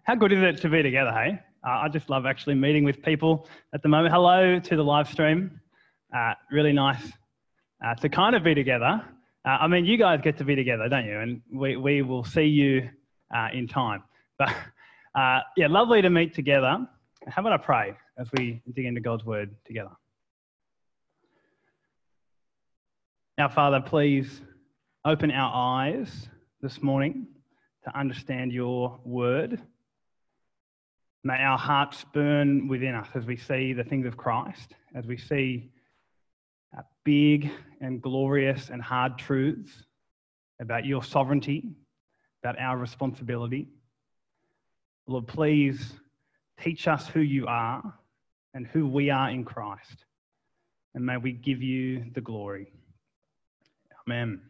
How good is it to be together, hey? I just love actually meeting with people at the moment. Hello to the live stream. Really nice to kind of be together. You guys get to be together, don't you? And we will see you in time. But yeah, lovely to meet together. How about I pray as we dig into God's word together? Now, Father, please open our eyes this morning to understand your word. May our hearts burn within us as we see the things of Christ, as we see big and glorious and hard truths about your sovereignty, about our responsibility. Lord, please teach us who you are and who we are in Christ, and may we give you the glory. Amen.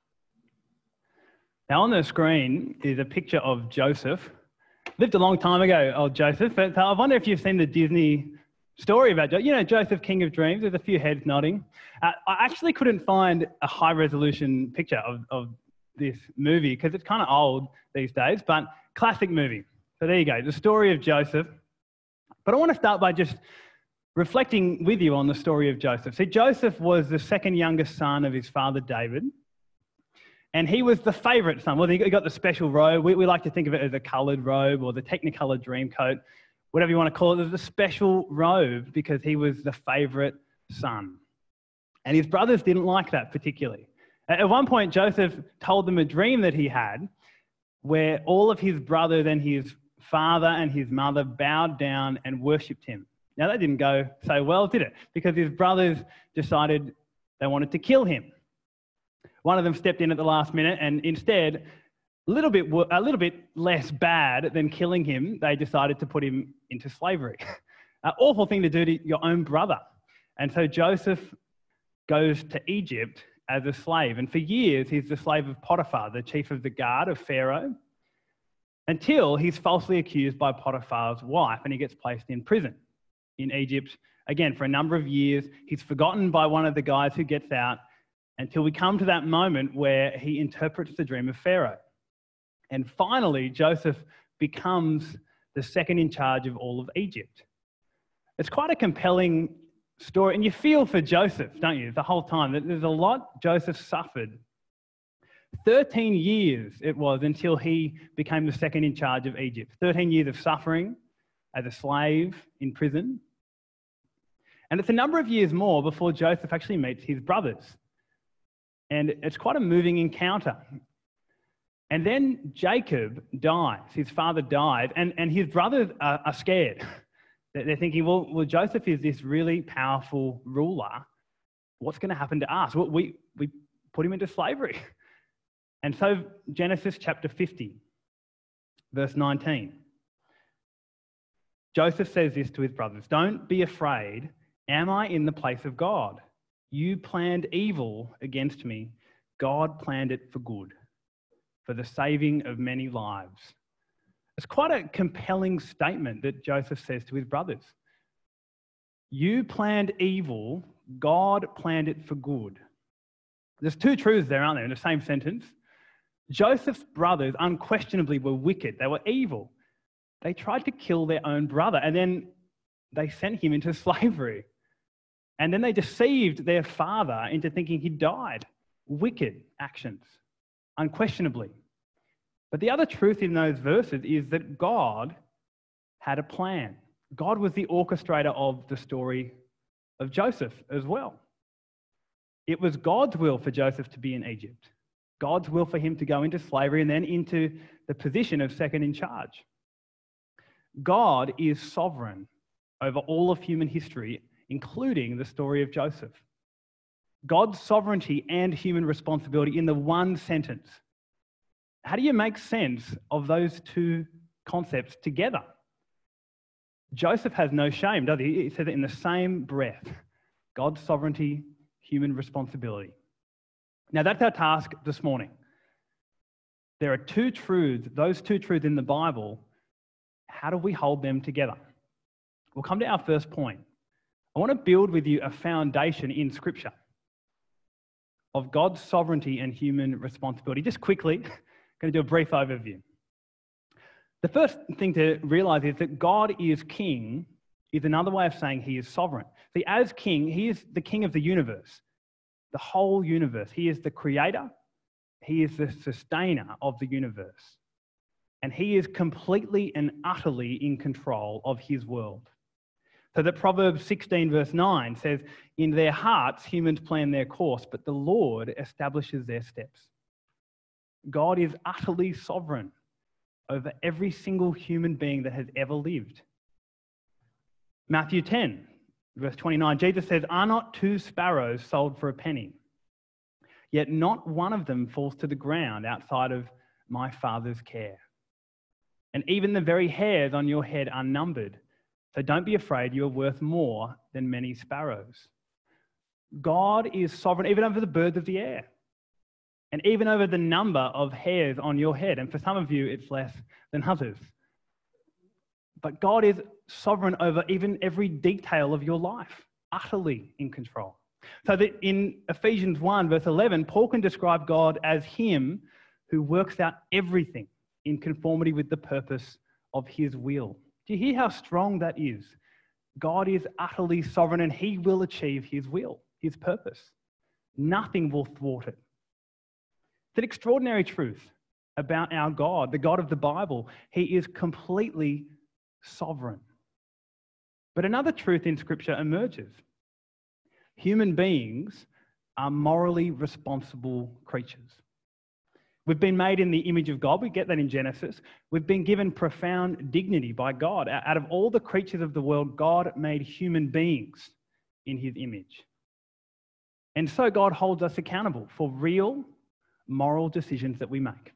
Now on the screen is a picture of Joseph. Lived a long time ago, old Joseph, but I wonder if you've seen the Disney story about Joseph. You know, Joseph, King of Dreams. There's a few heads nodding. I actually couldn't find a high-resolution picture of this movie because it's kind of old these days, but classic movie. So there you go, the story of Joseph. But I want to start by just reflecting with you on the story of Joseph. See, Joseph was the second youngest son of his father David. And he was the favourite son. Well, he got the special robe. We like to think of it as a coloured robe or the Technicolor dream coat, whatever you want to call it. It was a special robe because he was the favourite son. And his brothers didn't like that particularly. At one point, Joseph told them a dream that he had where all of his brothers and his father and his mother bowed down and worshipped him. Now, that didn't go so well, did it? Because his brothers decided they wanted to kill him. One of them stepped in at the last minute and instead, a little bit less bad than killing him, they decided to put him into slavery. An awful thing to do to your own brother. And so Joseph goes to Egypt as a slave. And for years, he's the slave of Potiphar, the chief of the guard of Pharaoh, until he's falsely accused by Potiphar's wife and he gets placed in prison in Egypt. Again, for a number of years, he's forgotten by one of the guys who gets out, until we come to that moment where he interprets the dream of Pharaoh. And finally, Joseph becomes the second in charge of all of Egypt. It's quite a compelling story, and you feel for Joseph, don't you, the whole time. There's a lot Joseph suffered. 13 years it was until he became the second in charge of Egypt. 13 years of suffering as a slave in prison. And it's a number of years more before Joseph actually meets his brothers. And it's quite a moving encounter. And then Jacob dies. His father dies. And his brothers are scared. They're thinking, well, Joseph is this really powerful ruler. What's going to happen to us? We put him into slavery. And so Genesis chapter 50, verse 19. Joseph says this to his brothers, "Don't be afraid. Am I in the place of God? You planned evil against me. God planned it for good, for the saving of many lives." It's quite a compelling statement that Joseph says to his brothers. You planned evil, God planned it for good. There's two truths there, aren't there, in the same sentence? Joseph's brothers unquestionably were wicked. They were evil. They tried to kill their own brother, and then they sent him into slavery. And then they deceived their father into thinking he died. Wicked actions, unquestionably. But the other truth in those verses is that God had a plan. God was the orchestrator of the story of Joseph as well. It was God's will for Joseph to be in Egypt. God's will for him to go into slavery and then into the position of second in charge. God is sovereign over all of human history, including the story of Joseph. God's sovereignty and human responsibility in the one sentence. How do you make sense of those two concepts together? Joseph has no shame, does he? He says it in the same breath. God's sovereignty, human responsibility. Now that's our task this morning. There are two truths, those two truths in the Bible. How do we hold them together? We'll come to our first point. I want to build with you a foundation in Scripture of God's sovereignty and human responsibility. Just quickly, I'm going to do a brief overview. The first thing to realize is that God is king is another way of saying he is sovereign. See, as king, he is the king of the universe, the whole universe. He is the creator. He is the sustainer of the universe. And he is completely and utterly in control of his world. So that Proverbs 16 verse 9 says, in their hearts humans plan their course, but the Lord establishes their steps. God is utterly sovereign over every single human being that has ever lived. Matthew 10 verse 29, Jesus says, are not two sparrows sold for a penny? Yet not one of them falls to the ground outside of my Father's care. And even the very hairs on your head are numbered. So don't be afraid, you are worth more than many sparrows. God is sovereign even over the birds of the air and even over the number of hairs on your head. And for some of you, it's less than others. But God is sovereign over even every detail of your life, utterly in control. So that in Ephesians 1, verse 11, Paul can describe God as him who works out everything in conformity with the purpose of his will. Do you hear how strong that is? God is utterly sovereign and he will achieve his will, his purpose. Nothing will thwart it. It's an extraordinary truth about our God, the God of the Bible. He is completely sovereign. But another truth in Scripture emerges. Human beings are morally responsible creatures. We've been made in the image of God. We get that in Genesis. We've been given profound dignity by God. Out of all the creatures of the world, God made human beings in his image. And so God holds us accountable for real moral decisions that we make.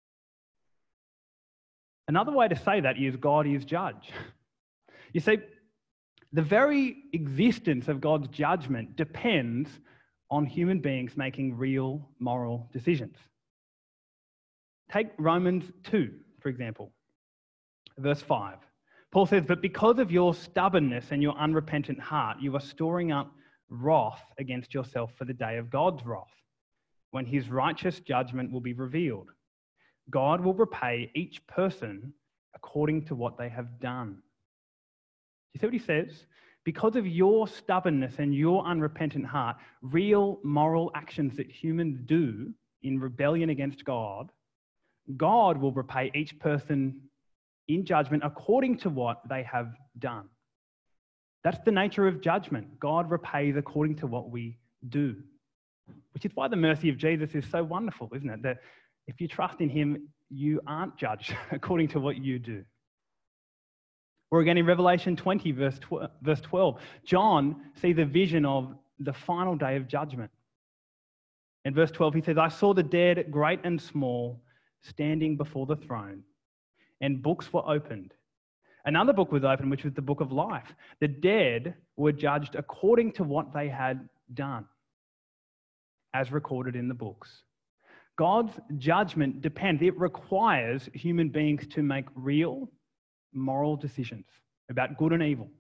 Another way to say that is God is judge. You see, the very existence of God's judgment depends on human beings making real moral decisions. Take Romans 2, for example, verse 5. Paul says, but because of your stubbornness and your unrepentant heart, you are storing up wrath against yourself for the day of God's wrath, when his righteous judgment will be revealed. God will repay each person according to what they have done. You see what he says? Because of your stubbornness and your unrepentant heart, real moral actions that humans do in rebellion against God, God will repay each person in judgment according to what they have done. That's the nature of judgment. God repays according to what we do, which is why the mercy of Jesus is so wonderful, isn't it? That if you trust in him, you aren't judged according to what you do. Or again in Revelation 20, verse 12, John sees a vision of the final day of judgment. In verse 12, he says, I saw the dead, great and small, standing before the throne, and books were opened. Another book was opened, which was the book of life. The dead were judged according to what they had done, as recorded in the books. God's judgment depends, it requires human beings to make real moral decisions about good and evil.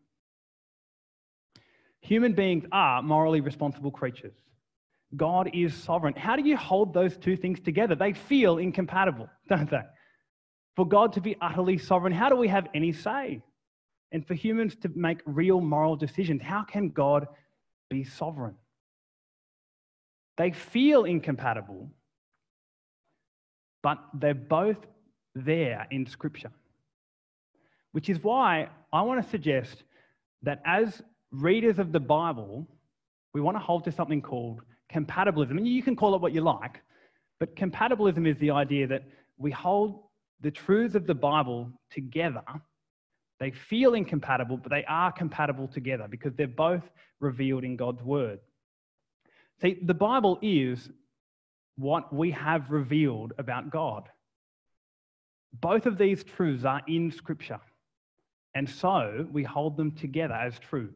Human beings are morally responsible creatures. God is sovereign. How do you hold those two things together? They feel incompatible, don't they? For God to be utterly sovereign, how do we have any say? And for humans to make real moral decisions, how can God be sovereign? They feel incompatible, but they're both there in Scripture. Which is why I want to suggest that as readers of the Bible, we want to hold to something called compatibilism. And you can call it what you like, but compatibilism is the idea that we hold the truths of the Bible together. They feel incompatible, but they are compatible together because they're both revealed in God's Word. See, the Bible is what we have revealed about God. Both of these truths are in Scripture, and so we hold them together as true.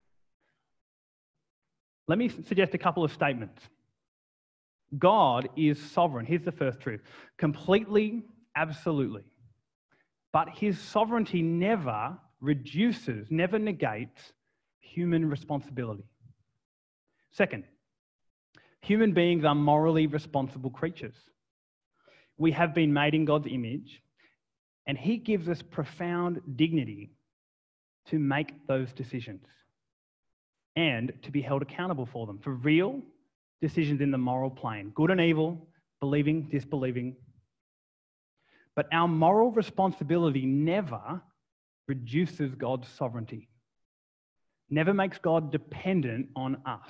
Let me suggest a couple of statements. God is sovereign. Here's the first truth. Completely, absolutely. But his sovereignty never reduces, never negates human responsibility. Second, human beings are morally responsible creatures. We have been made in God's image, And he gives us profound dignity to make those decisions and to be held accountable for them, for real decisions in the moral plane, good and evil, believing, disbelieving. But our moral responsibility never reduces God's sovereignty, never makes God dependent on us.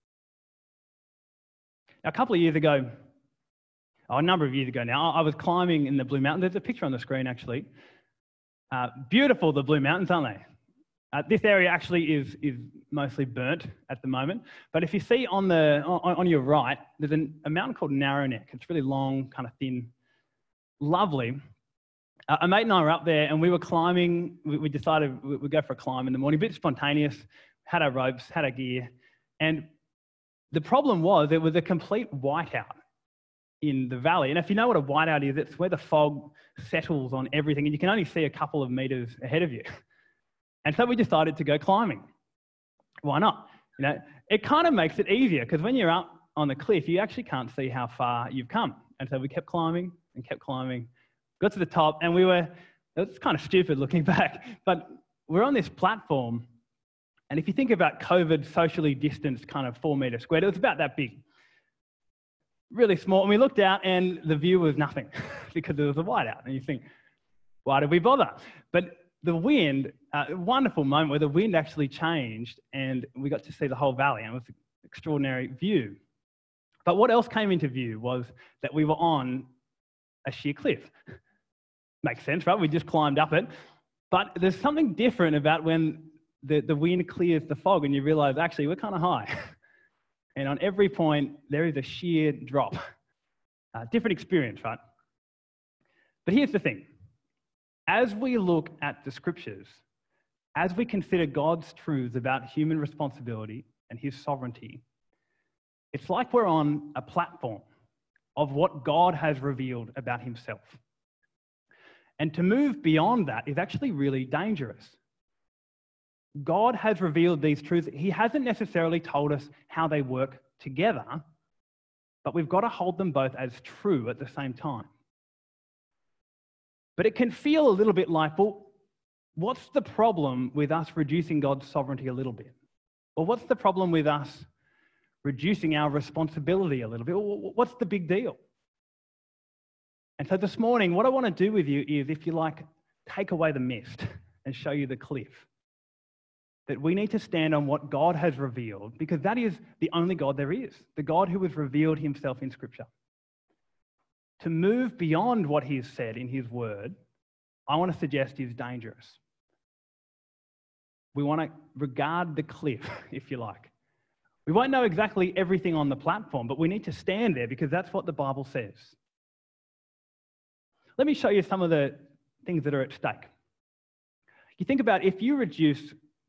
Now, a couple of years ago, a number of years ago now, I was climbing in the Blue Mountains. There's a picture on the screen, actually. Beautiful, the Blue Mountains, aren't they? This area actually is mostly burnt at the moment. But if you see on your right, there's a mountain called Narrow Neck. It's really long, kind of thin, lovely. A mate and I were up there and we were climbing. We decided we'd go for a climb in the morning, a bit spontaneous, had our ropes, had our gear. And the problem was it was a complete whiteout in the valley. And if you know what a whiteout is, it's where the fog settles on everything and you can only see a couple of meters ahead of you. And so we decided to go climbing. Why not? You know, it kind of makes it easier because when you're up on the cliff, you actually can't see how far you've come. And so we kept climbing and kept climbing, got to the top, and it's kind of stupid looking back, but we're on this platform. And if you think about COVID socially distanced kind of 4 meter squared, it was about that big, really small. And we looked out and the view was nothing because there was a whiteout. And you think, why did we bother? But the wind, a wonderful moment where the wind actually changed and we got to see the whole valley, and it was an extraordinary view. But what else came into view was that we were on a sheer cliff. Makes sense, right? We just climbed up it. But there's something different about when the wind clears the fog and you realize, actually, we're kind of high. And on every point, there is a sheer drop. Different experience, right? But here's the thing. As we look at the scriptures, as we consider God's truths about human responsibility and his sovereignty, it's like we're on a platform of what God has revealed about himself. And to move beyond that is actually really dangerous. God has revealed these truths. He hasn't necessarily told us how they work together, but we've got to hold them both as true at the same time. But it can feel a little bit like, well, what's the problem with us reducing God's sovereignty a little bit? Or what's the problem with us reducing our responsibility a little bit? What's the big deal? And so this morning, what I want to do with you is, if you like, take away the mist and show you the cliff. That we need to stand on what God has revealed, because that is the only God there is, the God who has revealed himself in Scripture. To move beyond what he's said in his word, I want to suggest is dangerous. We want to regard the cliff, if you like. We won't know exactly everything on the platform, but we need to stand there because that's what the Bible says. Let me show you some of the things that are at stake. You think about if you reduce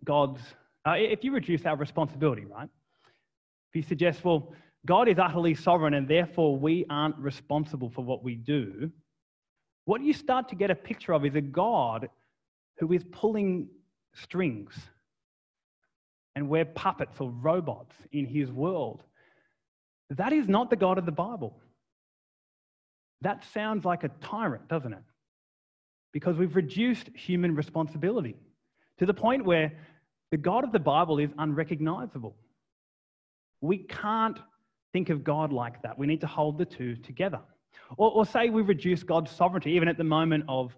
our responsibility, right? If you suggest, well, God is utterly sovereign and therefore we aren't responsible for what we do, what you start to get a picture of is a God who is pulling strings, and we're puppets or robots in his world. That is not the God of the Bible. That sounds like a tyrant, doesn't it? Because we've reduced human responsibility to the point where the God of the Bible is unrecognizable. We can't think of God like that. We need to hold the two together. Or say we reduce God's sovereignty, even at the moment of,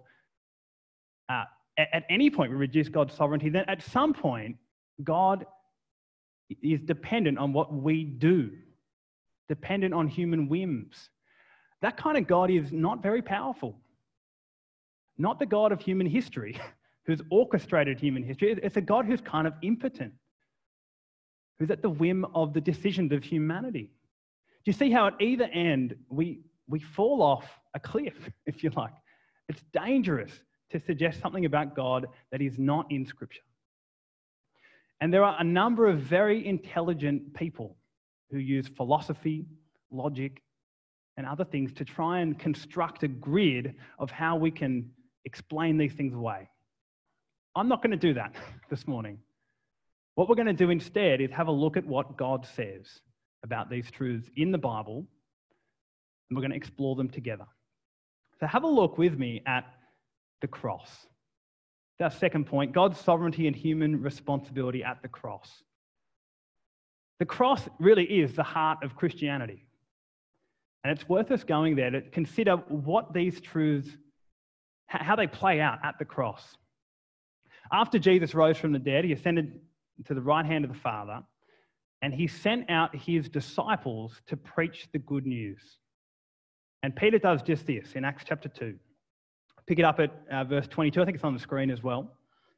at any point we reduce God's sovereignty, then at some point God is dependent on what we do, dependent on human whims. That kind of God is not very powerful. Not the God of human history, who's orchestrated human history. It's a God who's kind of impotent, who's at the whim of the decisions of humanity. Do you see how at either end we fall off a cliff, if you like? It's dangerous to suggest something about God that is not in Scripture. And there are a number of very intelligent people who use philosophy, logic, and other things to try and construct a grid of how we can explain these things away. I'm not going to do that this morning. What we're going to do instead is have a look at what God says about these truths in the Bible, and we're going to explore them together. So have a look with me at the cross. That's our second point, God's sovereignty and human responsibility at the cross. The cross really is the heart of Christianity. And it's worth us going there to consider what these truths, how they play out at the cross. After Jesus rose from the dead, he ascended to the right hand of the Father, and he sent out his disciples to preach the good news. And Peter does just this in Acts chapter 2. Pick it up at verse 22. I think it's on the screen as well.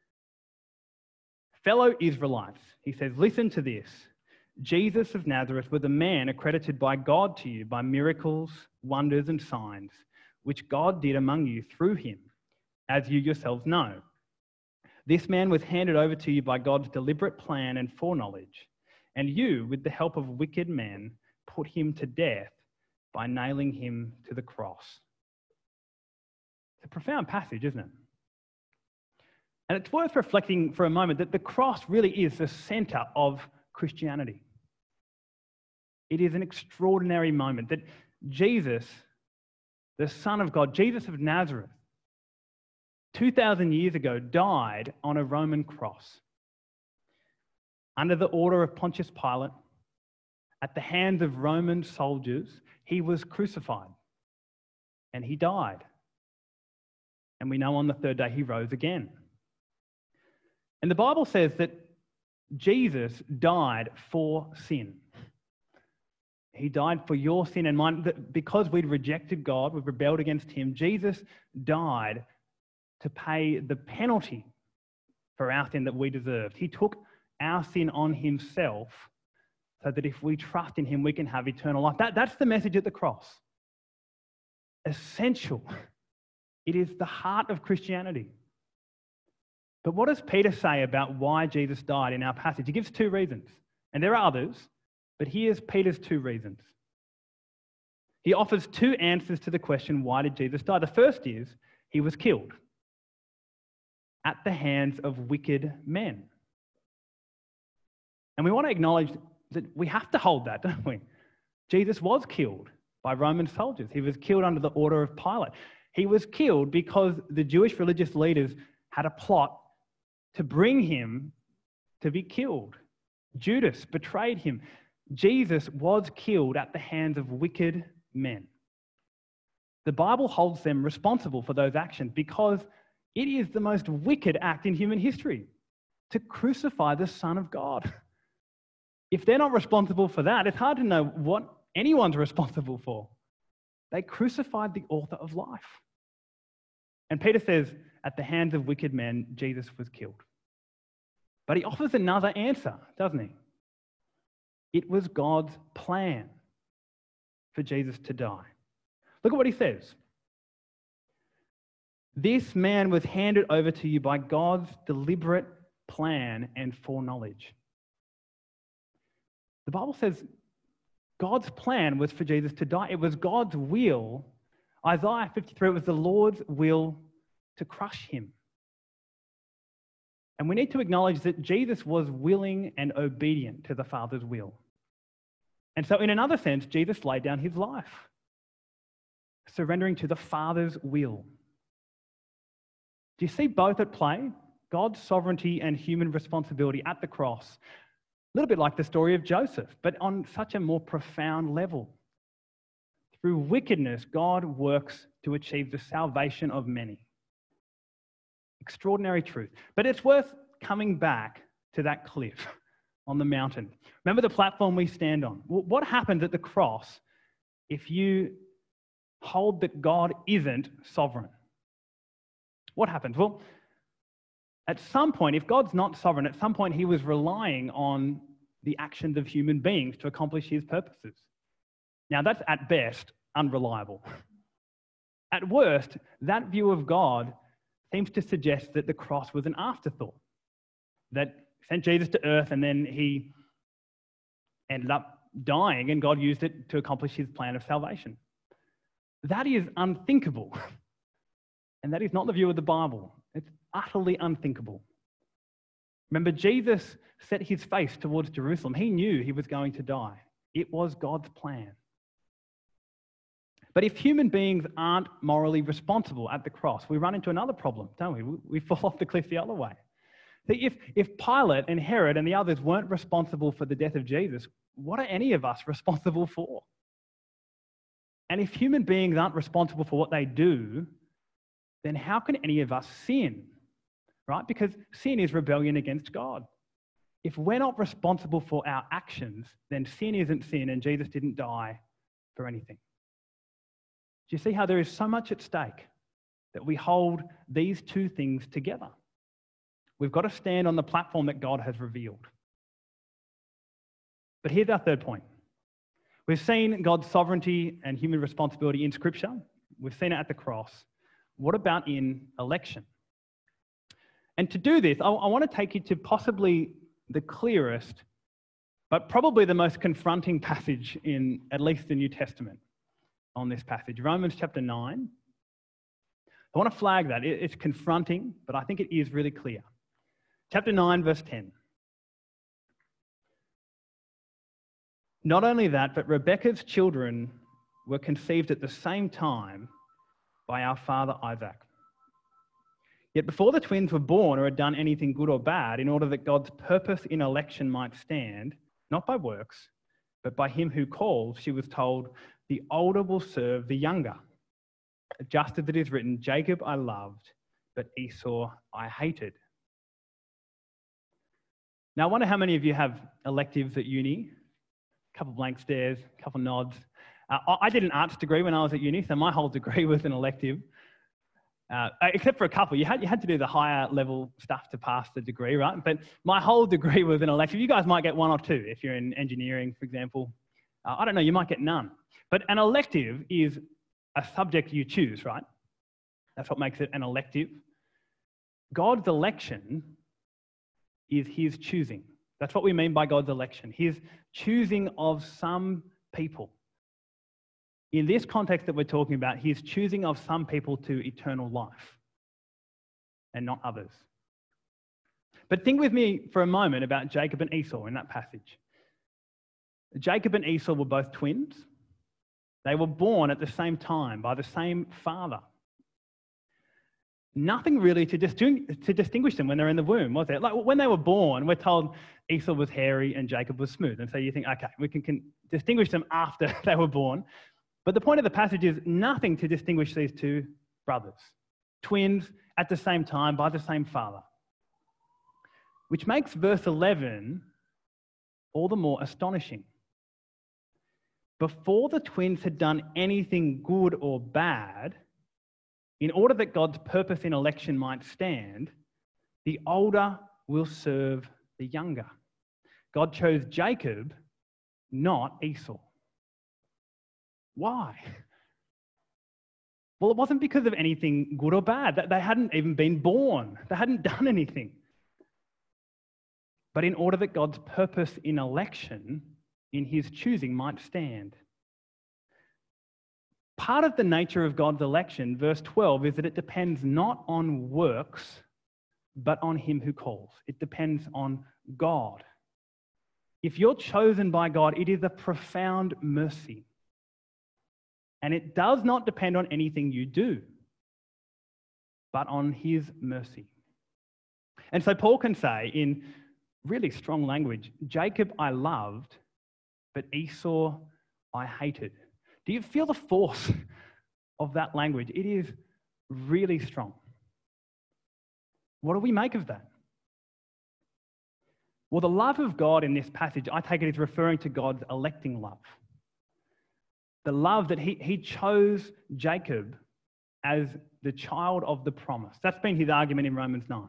Fellow Israelites, he says, listen to this. Jesus of Nazareth was a man accredited by God to you by miracles, wonders, and signs, which God did among you through him, as you yourselves know. This man was handed over to you by God's deliberate plan and foreknowledge, and you, with the help of wicked men, put him to death by nailing him to the cross. It's a profound passage, isn't it? And it's worth reflecting for a moment that the cross really is the center of Christianity. It is an extraordinary moment that Jesus, the Son of God, Jesus of Nazareth, 2,000 years ago, died on a Roman cross under the order of Pontius Pilate, at the hands of Roman soldiers. He was crucified and he died. And we know on the third day he rose again. And the Bible says that Jesus died for sin. He died for your sin and mine. Because we'd rejected God, we've rebelled against him, Jesus died to pay the penalty for our sin that we deserved. He took our sin on himself so that if we trust in him, we can have eternal life. That's the message at the cross. Essential. It is the heart of Christianity. But what does Peter say about why Jesus died in our passage? He gives two reasons. And there are others, but here's Peter's two reasons. He offers two answers to the question, why did Jesus die? The first is, he was killed at the hands of wicked men. And we want to acknowledge that we have to hold that, don't we? Jesus was killed by Roman soldiers. He was killed under the order of Pilate. He was killed because the Jewish religious leaders had a plot to bring him to be killed. Judas betrayed him. Jesus was killed at the hands of wicked men. The Bible holds them responsible for those actions because it is the most wicked act in human history, to crucify the Son of God. If they're not responsible for that, it's hard to know what anyone's responsible for. They crucified the author of life. And Peter says, at the hands of wicked men, Jesus was killed. But he offers another answer, doesn't he? It was God's plan for Jesus to die. Look at what he says. This man was handed over to you by God's deliberate plan and foreknowledge. The Bible says God's plan was for Jesus to die. It was God's will. Isaiah 53, it was the Lord's will to crush him. And we need to acknowledge that Jesus was willing and obedient to the Father's will. And so in another sense, Jesus laid down his life, surrendering to the Father's will. Do you see both at play? God's sovereignty and human responsibility at the cross. A little bit like the story of Joseph, but on such a more profound level. Through wickedness, God works to achieve the salvation of many. Extraordinary truth. But it's worth coming back to that cliff on the mountain. Remember the platform we stand on? What happens at the cross if you hold that God isn't sovereign? What happens? Well, at some point, if God's not sovereign, at some point he was relying on the actions of human beings to accomplish his purposes. Now, that's at best unreliable. At worst, that view of God seems to suggest that the cross was an afterthought, that sent Jesus to earth and then he ended up dying and God used it to accomplish his plan of salvation. That is unthinkable. And that is not the view of the Bible. It's utterly unthinkable. Remember, Jesus set his face towards Jerusalem. He knew he was going to die. It was God's plan. But if human beings aren't morally responsible at the cross, we run into another problem, don't we? We fall off the cliff the other way. If Pilate and Herod and the others weren't responsible for the death of Jesus, what are any of us responsible for? And if human beings aren't responsible for what they do, then how can any of us sin? Right? Because sin is rebellion against God. If we're not responsible for our actions, then sin isn't sin and Jesus didn't die for anything. Do you see how there is so much at stake that we hold these two things together? We've got to stand on the platform that God has revealed. But here's our third point. We've seen God's sovereignty and human responsibility in Scripture. We've seen it at the cross. What about in election? And to do this, I want to take you to possibly the clearest, but probably the most confronting passage in at least the New Testament on this passage, Romans chapter 9. I want to flag that. It's confronting, but I think it is really clear. Chapter 9, verse 10. Not only that, but Rebekah's children were conceived at the same time by our father Isaac. Yet before the twins were born or had done anything good or bad, in order that God's purpose in election might stand, not by works, but by him who calls, she was told, the older will serve the younger. Just as it is written, Jacob I loved, but Esau I hated. Now, I wonder how many of you have electives at uni? A couple blank stares, a couple nods. I did an arts degree when I was at uni, so my whole degree was an elective. Except for a couple. You had to do the higher level stuff to pass the degree, right? But my whole degree was an elective. You guys might get one or two if you're in engineering, for example. I don't know, you might get none. But an elective is a subject you choose, right? That's what makes it an elective. God's election is his choosing. That's what we mean by God's election. His choosing of some people. In this context that we're talking about, his choosing of some people to eternal life and not others. But think with me for a moment about Jacob and Esau in that passage. Jacob and Esau were both twins. They were born at the same time by the same father. Nothing really to distinguish them when they're in the womb, was there? Like when they were born, we're told Esau was hairy and Jacob was smooth. And so you think, okay, we can distinguish them after they were born. But the point of the passage is nothing to distinguish these two brothers, twins at the same time by the same father. Which makes verse 11 all the more astonishing. Before the twins had done anything good or bad, in order that God's purpose in election might stand, the older will serve the younger. God chose Jacob, not Esau. Why? Well, it wasn't because of anything good or bad. They hadn't even been born. They hadn't done anything. But in order that God's purpose in election, in his choosing, might stand. Part of the nature of God's election, verse 12, is that it depends not on works, but on him who calls. It depends on God. If you're chosen by God, it is a profound mercy. And it does not depend on anything you do, but on his mercy. And so Paul can say in really strong language, Jacob I loved, but Esau I hated. Do you feel the force of that language? It is really strong. What do we make of that? Well, the love of God in this passage, I take it, is referring to God's electing love. The love that he chose Jacob as the child of the promise. That's been his argument in Romans 9.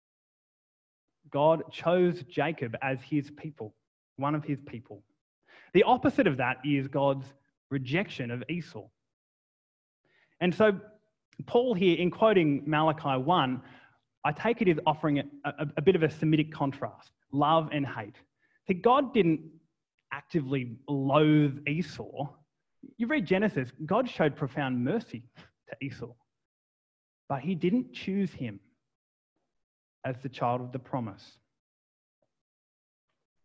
God chose Jacob as his people, one of his people. The opposite of that is God's rejection of Esau. And so Paul here, in quoting Malachi 1, I take it is offering a bit of a Semitic contrast, love and hate. See, God didn't actively loathe Esau. You read Genesis, God showed profound mercy to Esau, but he didn't choose him as the child of the promise.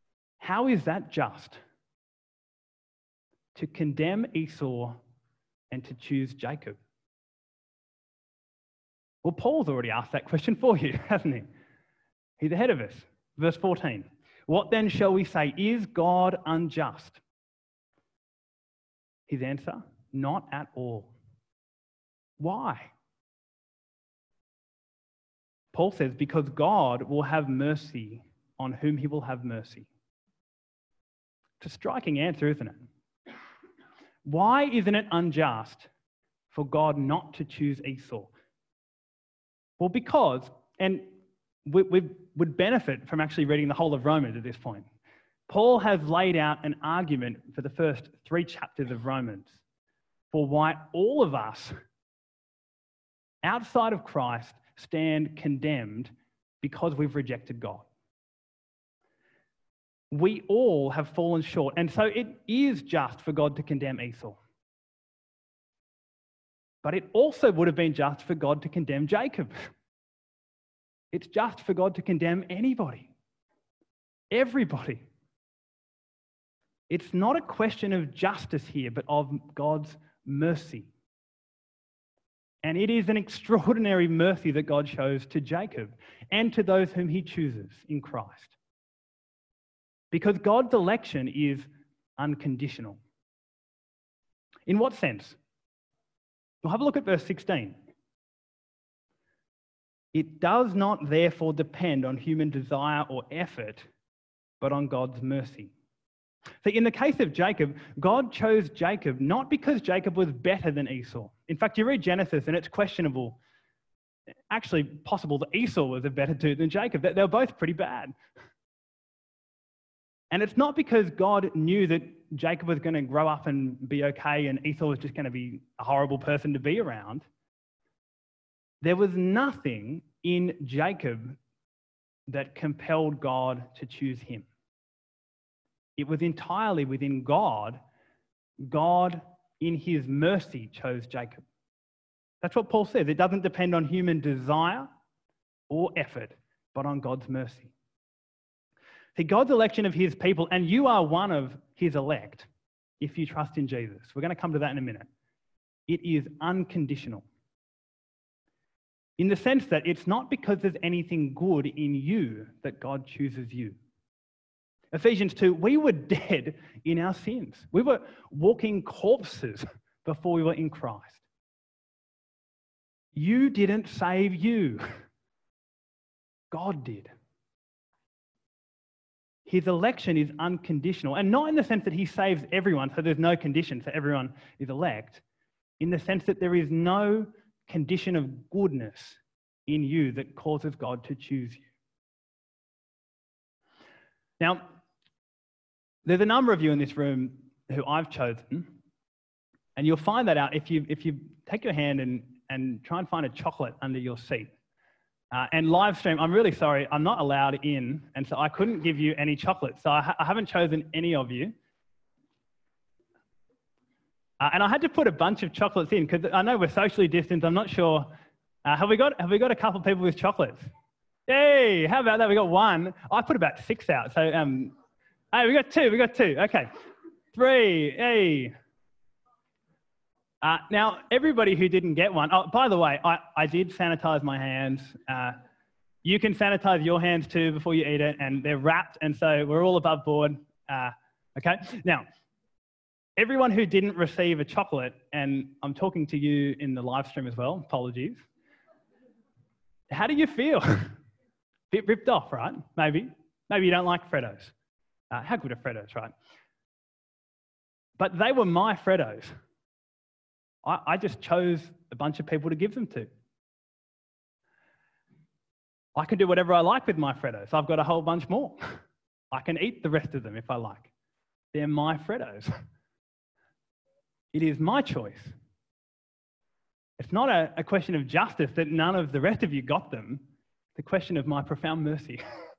How is that just? To condemn Esau and to choose Jacob? Well, Paul's already asked that question for you, hasn't he? He's ahead of us. Verse 14. What then shall we say? Is God unjust? His answer, not at all. Why? Paul says, because God will have mercy on whom he will have mercy. It's a striking answer, isn't it? Why isn't it unjust for God not to choose Esau? Well, because, and we would benefit from actually reading the whole of Romans at this point. Paul has laid out an argument for the first 3 chapters of Romans for why all of us outside of Christ stand condemned because we've rejected God. We all have fallen short, and so it is just for God to condemn Esau. But it also would have been just for God to condemn Jacob. It's just for God to condemn anybody, everybody. It's not a question of justice here, but of God's mercy. And it is an extraordinary mercy that God shows to Jacob and to those whom he chooses in Christ. Because God's election is unconditional. In what sense? We'll have a look at verse 16. It does not therefore depend on human desire or effort, but on God's mercy. So in the case of Jacob, God chose Jacob not because Jacob was better than Esau. In fact, you read Genesis and it's questionable, actually possible that Esau was a better dude than Jacob. They were both pretty bad. And it's not because God knew that Jacob was going to grow up and be okay and Esau was just going to be a horrible person to be around. There was nothing in Jacob that compelled God to choose him. It was entirely within God. God, in his mercy, chose Jacob. That's what Paul says. It doesn't depend on human desire or effort, but on God's mercy. See, God's election of his people, and you are one of his elect if you trust in Jesus. We're going to come to that in a minute. It is unconditional. In the sense that it's not because there's anything good in you that God chooses you. Ephesians 2, we were dead in our sins. We were walking corpses before we were in Christ. You didn't save you. God did. His election is unconditional, and not in the sense that he saves everyone, so there's no condition, so everyone is elect, in the sense that there is no condition of goodness in you that causes God to choose you. Now, there's a number of you in this room who I've chosen, and you'll find that out if you take your hand and try and find a chocolate under your seat. And live stream, I'm really sorry, I'm not allowed in, and so I couldn't give you any chocolate. So I haven't chosen any of you. And I had to put a bunch of chocolates in because I know we're socially distanced. I'm not sure. Have we got a couple of people with chocolates? Hey, how about that? We got one. I put about 6 out. So, hey, we got two. Okay. 3. Hey. Now, everybody who didn't get one, oh, by the way, I did sanitize my hands. You can sanitize your hands too before you eat it, and they're wrapped, and so we're all above board. Okay? Now, everyone who didn't receive a chocolate, and I'm talking to you in the live stream as well, apologies. How do you feel? Bit ripped off, right? Maybe. Maybe you don't like Freddos. How good are Freddos, right? But they were my Freddos. I just chose a bunch of people to give them to. I can do whatever I like with my Freddos. I've got a whole bunch more. I can eat the rest of them if I like. They're my Freddos. It is my choice. It's not a question of justice that none of the rest of you got them. It's a question of my profound mercy.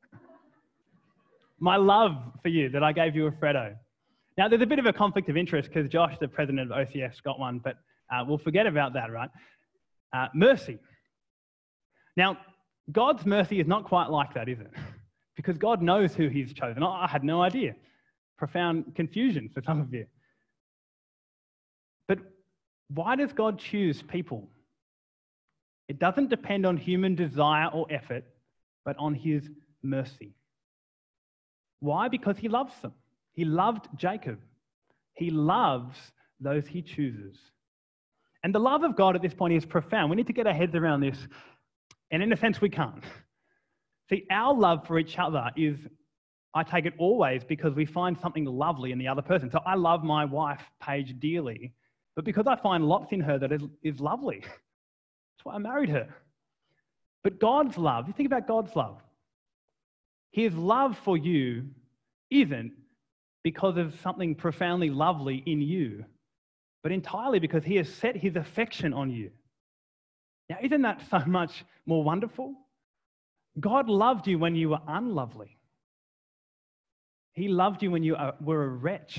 My love for you that I gave you a Freddo. Now, there's a bit of a conflict of interest because Josh, the president of OCS, got one, but we'll forget about that, right? Mercy. Now, God's mercy is not quite like that, is it? Because God knows who he's chosen. I had no idea. Profound confusion for some of you. But Why does God choose people? It doesn't depend on human desire or effort, but on his mercy. Why? Because he loves them. He loved Jacob. He loves those he chooses. And the love of God at this point is profound. We need to get our heads around this. And in a sense, we can't. See, our love for each other is, I take it always because we find something lovely in the other person. So I love my wife, Paige, dearly, but because I find lots in her that is lovely. That's why I married her. But God's love, you think about God's love. His love for you isn't because of something profoundly lovely in you, but entirely because he has set his affection on you. Now, isn't that so much more wonderful? God loved you when you were unlovely. He loved you when you were a wretch.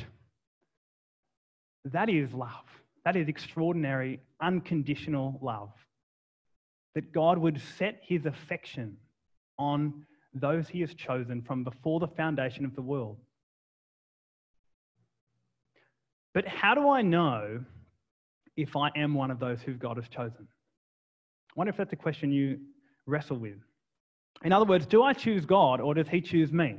That is love. That is extraordinary, unconditional love. That God would set his affection on those he has chosen from before the foundation of the world. But how do I know if I am one of those who God has chosen? I wonder if that's a question you wrestle with. In other words, do I choose God or does he choose me?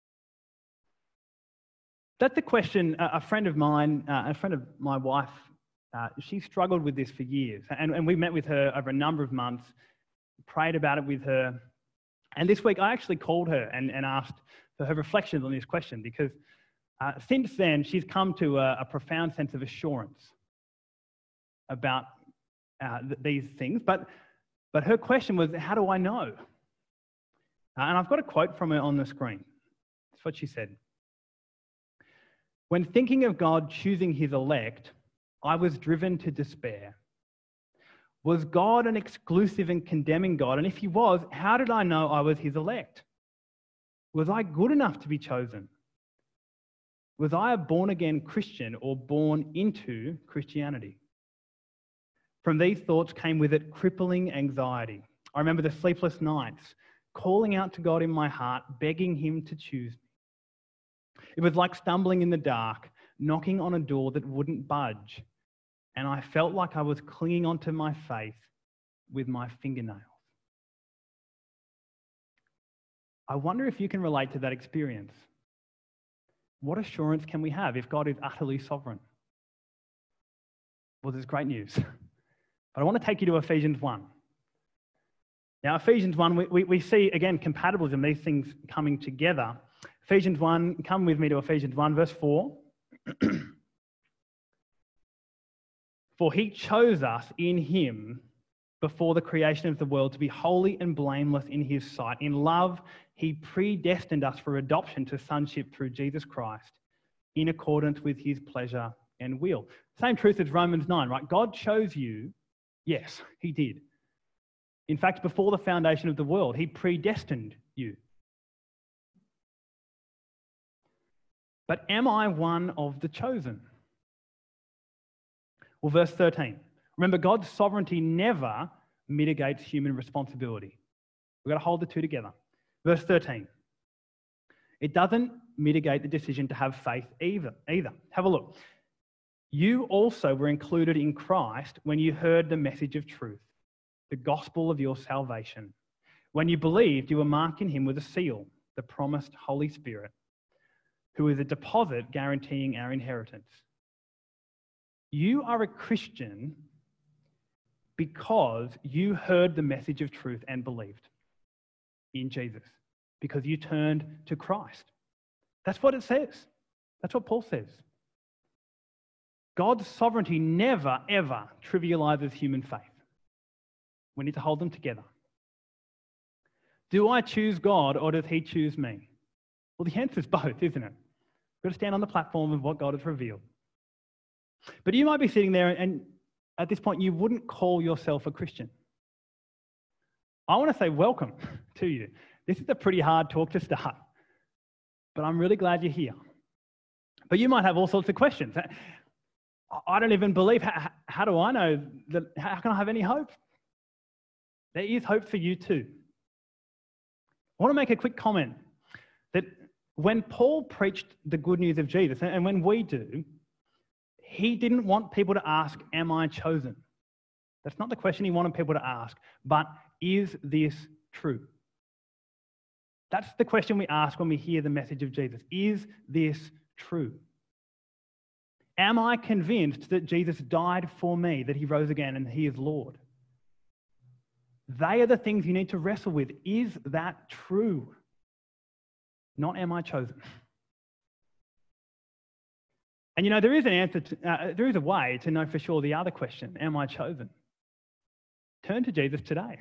That's a question a friend of mine, a friend of my wife, she struggled with this for years. And we met with her over a number of months, prayed about it with her. And this week I actually called her and asked for her reflections on this question because since then she's come to a profound sense of assurance about these things. But her question was, how do I know? And I've got a quote from her on the screen. That's what she said. When thinking of God choosing his elect, I was driven to despair. Was God an exclusive and condemning God? And if he was, how did I know I was his elect? Was I good enough to be chosen? Was I a born-again Christian or born into Christianity? From these thoughts came with it crippling anxiety. I remember the sleepless nights, calling out to God in my heart, begging him to choose me. It was like stumbling in the dark, knocking on a door that wouldn't budge, and I felt like I was clinging onto my faith with my fingernails. I wonder if you can relate to that experience. What assurance can we have if God is utterly sovereign? Well, there's great news. But I want to take you to Ephesians 1. Now, Ephesians 1, we see, again, compatibilism, these things coming together. Ephesians 1, come with me to Ephesians 1, verse 4. For he chose us in him before the creation of the world to be holy and blameless in his sight. In love, he predestined us for adoption to sonship through Jesus Christ in accordance with his pleasure and will. Same truth as Romans 9, right? God chose you. Yes, he did. In fact, before the foundation of the world, he predestined you. But am I one of the chosen? Well, verse 13. Remember, God's sovereignty never mitigates human responsibility. We've got to hold the two together. Verse 13. It doesn't mitigate the decision to have faith either. Have a look. You also were included in Christ when you heard the message of truth, the gospel of your salvation. When you believed, you were marked in him with a seal, the promised Holy Spirit, who is a deposit guaranteeing our inheritance. You are a Christian because you heard the message of truth and believed in Jesus, because you turned to Christ. That's what it says. That's what Paul says. God's sovereignty never, ever trivializes human faith. We need to hold them together. Do I choose God or does he choose me? Well, the answer is both, isn't it? We've got to stand on the platform of what God has revealed. But you might be sitting there and at this point you wouldn't call yourself a Christian. I want to say welcome to you. This is a pretty hard talk to start, but I'm really glad you're here. But you might have all sorts of questions. I don't even believe. How do I know that? How can I have any hope? There is hope for you too. I want to make a quick comment that when Paul preached the good news of Jesus, and when we do, He didn't want people to ask, am I chosen? That's not the question he wanted people to ask, but is this true? That's the question we ask when we hear the message of Jesus. Is this true? Am I convinced that Jesus died for me, that he rose again and he is Lord? They are the things you need to wrestle with. Is that true? Not am I chosen? And you know, there is an answer, there is a way to know for sure the other question, am I chosen? Turn to Jesus today.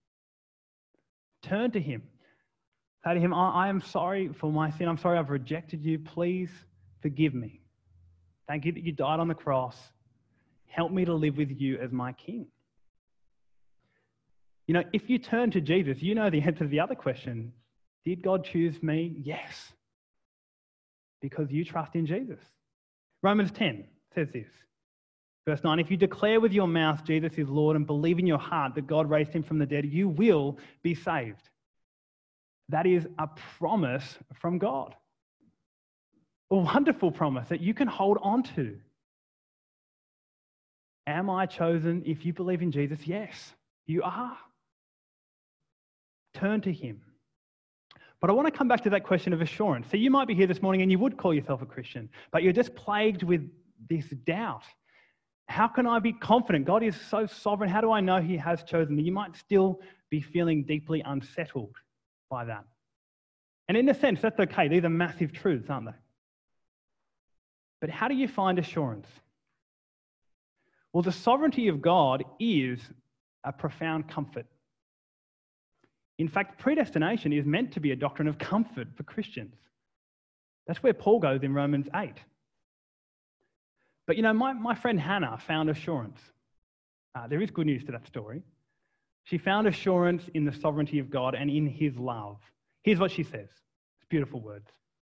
Turn to him. Say to him, I am sorry for my sin. I'm sorry I've rejected you. Please forgive me. Thank you that you died on the cross. Help me to live with you as my king. You know, if you turn to Jesus, you know the answer to the other question. Did God choose me? Yes. Because you trust in Jesus. Romans 10 says this. Verse 9, if you declare with your mouth Jesus is Lord and believe in your heart that God raised him from the dead, you will be saved. That is a promise from God. A wonderful promise that you can hold on to. Am I chosen? If you believe in Jesus, yes, you are. Turn to him. But I want to come back to that question of assurance. So you might be here this morning and you would call yourself a Christian, but you're just plagued with this doubt. How can I be confident? God is so sovereign. How do I know he has chosen me? You might still be feeling deeply unsettled by that. And in a sense, that's okay. These are massive truths, aren't they? But how do you find assurance? Well, the sovereignty of God is a profound comfort. In fact, predestination is meant to be a doctrine of comfort for Christians. That's where Paul goes in Romans 8. But you know, my friend Hannah found assurance. There is good news to that story. She found assurance in the sovereignty of God and in his love. Here's what she says. It's beautiful words.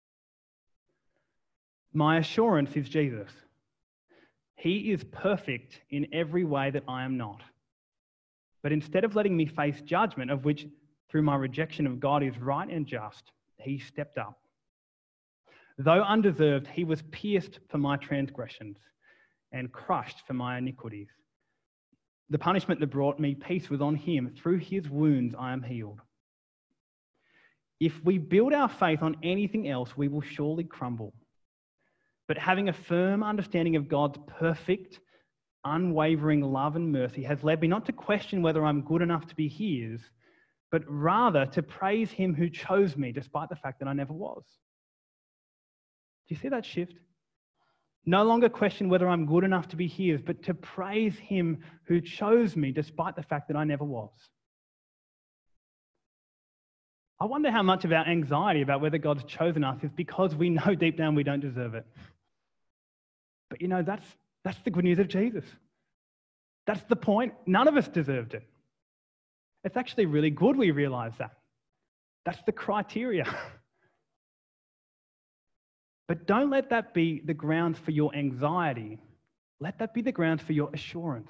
My assurance is Jesus. He is perfect in every way that I am not. But instead of letting me face judgment, of which through my rejection of God is right and just, he stepped up. Though undeserved, he was pierced for my transgressions and crushed for my iniquities. The punishment that brought me peace was on him. Through his wounds I am healed. If we build our faith on anything else, we will surely crumble. But having a firm understanding of God's perfect, unwavering love and mercy has led me not to question whether I'm good enough to be his, but rather to praise him who chose me despite the fact that I never was. Do you see that shift? No longer question whether I'm good enough to be his, but to praise him who chose me despite the fact that I never was. I wonder how much of our anxiety about whether God's chosen us is because we know deep down we don't deserve it. But you know, that's the good news of Jesus. That's the point. None of us deserved it. It's actually really good we realize that. That's the criteria. But don't let that be the grounds for your anxiety. Let that be the grounds for your assurance.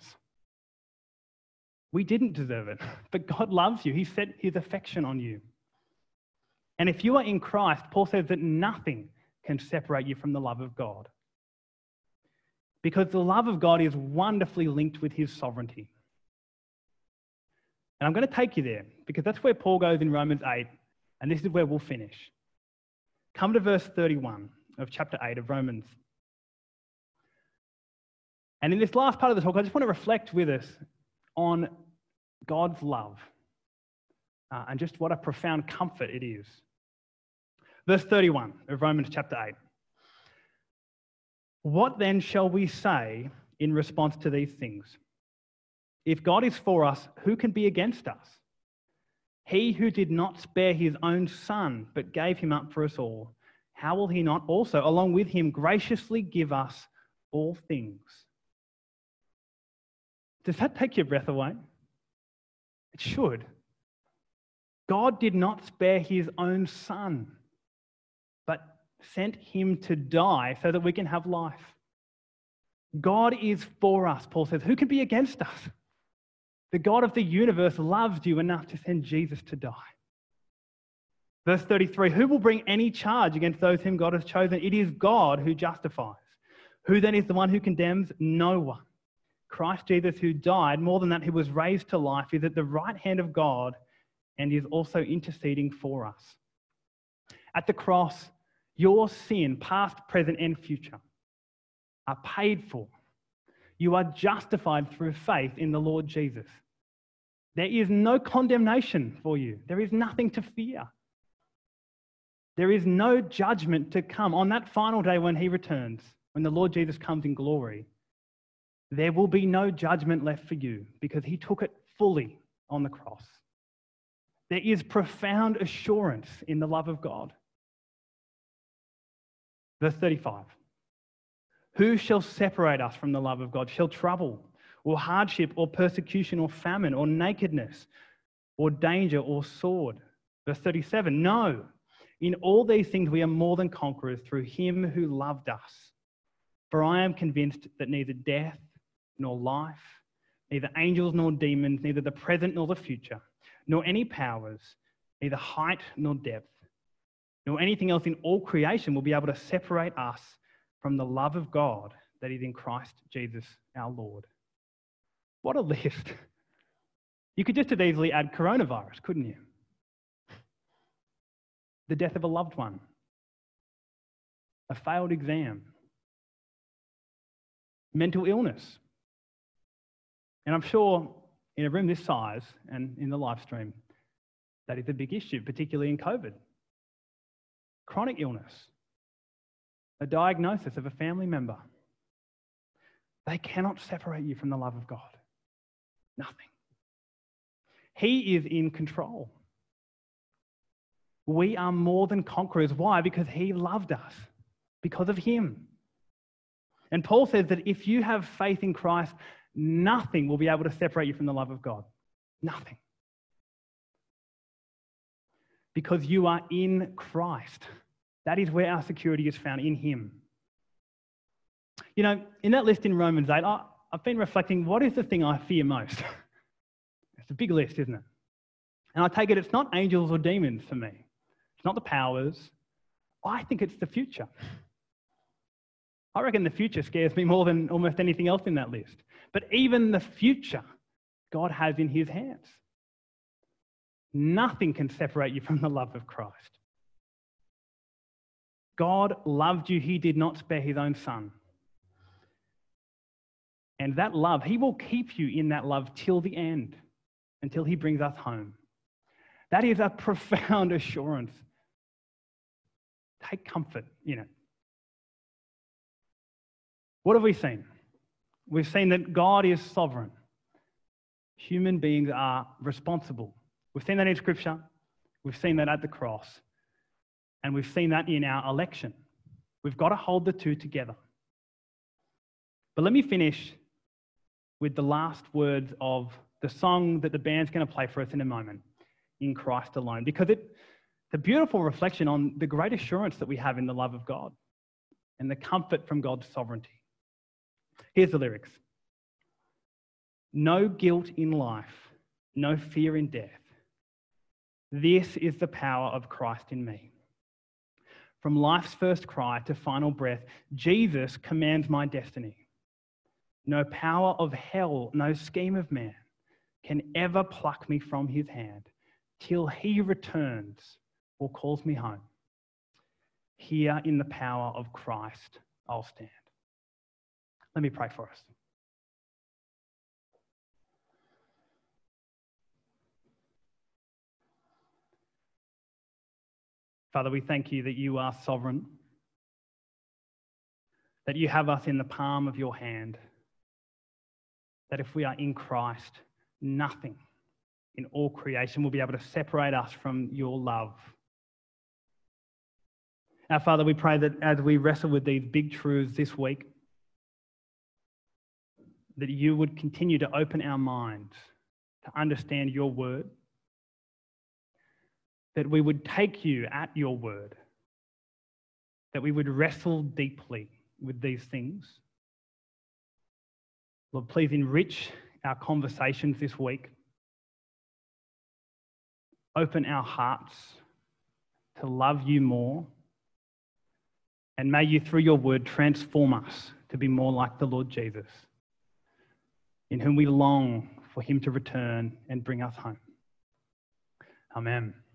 We didn't deserve it, but God loves you. He set his affection on you. And if you are in Christ, Paul says that nothing can separate you from the love of God. Because the love of God is wonderfully linked with his sovereignty. And I'm going to take you there, because that's where Paul goes in Romans 8, and this is where we'll finish. Come to verse 31 of chapter 8 of Romans. And in this last part of the talk, I just want to reflect with us on God's love and just what a profound comfort it is. Verse 31 of Romans chapter 8. What then shall we say in response to these things? If God is for us, who can be against us? He who did not spare his own son, but gave him up for us all, how will he not also, along with him, graciously give us all things? Does that take your breath away? It should. God did not spare his own son, but sent him to die so that we can have life. God is for us, Paul says. Who can be against us? The God of the universe loves you enough to send Jesus to die. Verse 33, who will bring any charge against those whom God has chosen? It is God who justifies. Who then is the one who condemns? No one. Christ Jesus, who died, more than that, who was raised to life, is at the right hand of God and is also interceding for us. At the cross, your sin, past, present, and future, are paid for. You are justified through faith in the Lord Jesus. There is no condemnation for you. There is nothing to fear. There is no judgment to come. On that final day when he returns, when the Lord Jesus comes in glory, there will be no judgment left for you because he took it fully on the cross. There is profound assurance in the love of God. Verse 35. Who shall separate us from the love of God? Shall trouble or hardship or persecution or famine or nakedness or danger or sword? Verse 37. No, in all these things we are more than conquerors through him who loved us. For I am convinced that neither death nor life, neither angels nor demons, neither the present nor the future, nor any powers, neither height nor depth, nor anything else in all creation will be able to separate us from the love of God that is in Christ Jesus our Lord. What a list. You could just as easily add coronavirus, couldn't you? The death of a loved one, a failed exam, mental illness. And I'm sure in a room this size and in the live stream, that is a big issue, particularly in COVID. Chronic illness, a diagnosis of a family member. They cannot separate you from the love of God. Nothing. He is in control. We are more than conquerors. Why? Because he loved us. Because of him. And Paul says that if you have faith in Christ, nothing will be able to separate you from the love of God. Nothing. Because you are in Christ. That is where our security is found, in him. You know, in that list in Romans 8, I've been reflecting, what is the thing I fear most? It's a big list, isn't it? And I take it it's not angels or demons for me. It's not the powers. I think it's the future. I reckon the future scares me more than almost anything else in that list. But even the future, God has in his hands. Nothing can separate you from the love of Christ. God loved you. He did not spare his own son. And that love, he will keep you in that love till the end, until he brings us home. That is a profound assurance. Take comfort in it. What have we seen? We've seen that God is sovereign. Human beings are responsible. We've seen that in Scripture. We've seen that at the cross. And we've seen that in our election. We've got to hold the two together. But let me finish with the last words of the song that the band's going to play for us in a moment, In Christ Alone, because it's a beautiful reflection on the great assurance that we have in the love of God and the comfort from God's sovereignty. Here's the lyrics. No guilt in life, no fear in death. This is the power of Christ in me. From life's first cry to final breath, Jesus commands my destiny. No power of hell, no scheme of man can ever pluck me from his hand till he returns or calls me home. Here in the power of Christ, I'll stand. Let me pray for us. Father, we thank you that you are sovereign, that you have us in the palm of your hand, that if we are in Christ, nothing in all creation will be able to separate us from your love. Our Father, we pray that as we wrestle with these big truths this week, that you would continue to open our minds to understand your word, that we would take you at your word, that we would wrestle deeply with these things. Lord, please enrich our conversations this week. Open our hearts to love you more. And may you, through your word, transform us to be more like the Lord Jesus, in whom we long for him to return and bring us home. Amen.